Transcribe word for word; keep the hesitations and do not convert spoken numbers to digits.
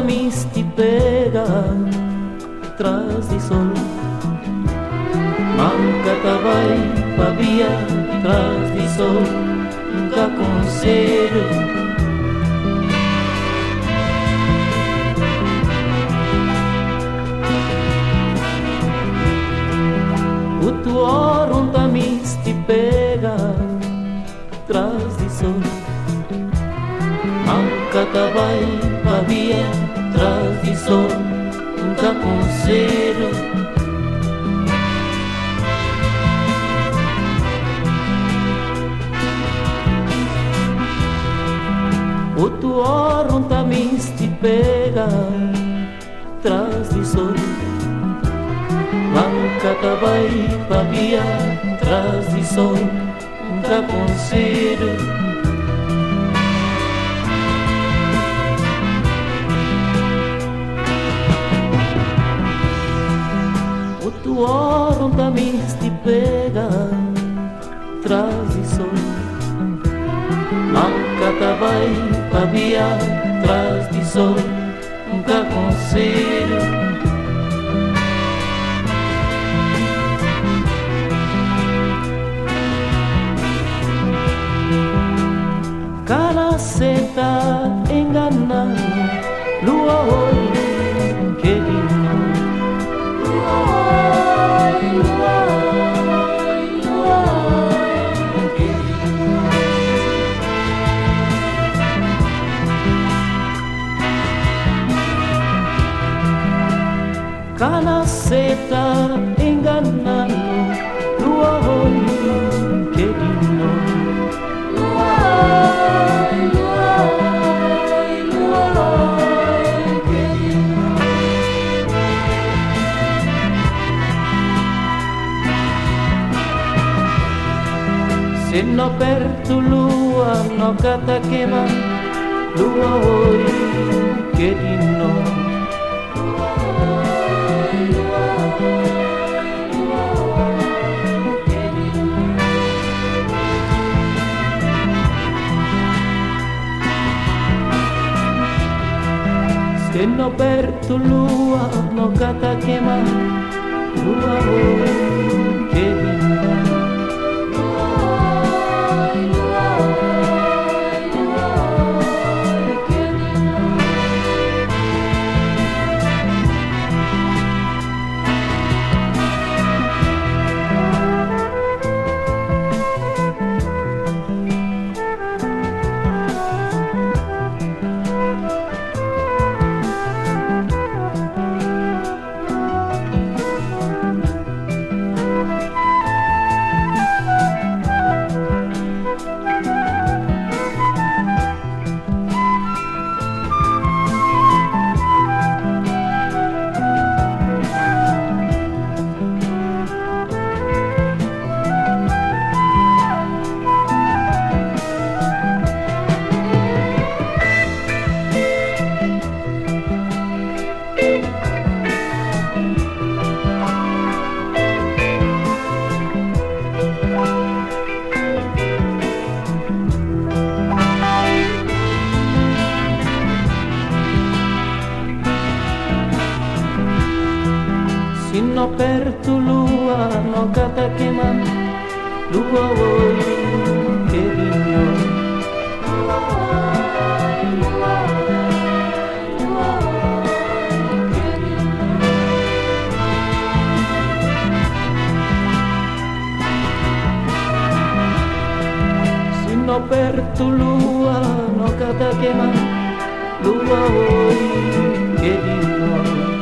mi sti pega tras di sol. Manca vai pa via tras di sol, nunca conselho. O tuo ronda mi sti pega tras di sol. Manca vai pa via tras di sol, nunca conselho. O tuo ronda mi sti pega tras di sol. Manca vai pa via tras di sol, nunca conselho. O tuo ronda mi sti pega tras di sol. Manca vai pa via tras di sol, nunca conselho. Cara seta engannando, lua olho che di noi. Lua olho, lua olho, lua olho che di noi. Cara seta engannando, lua olho che di noi. Se no per tu lua no cata quema, lua hoy che di noi. Se no per tu lua no cata quema, lua hoy che di noi. Sino per tu lua no cata quema, lua hoy che di noi. Lua hoy, lua hoy, lua hoy che di noi. Sino per tu lua no cata quema, lua hoy che di noi.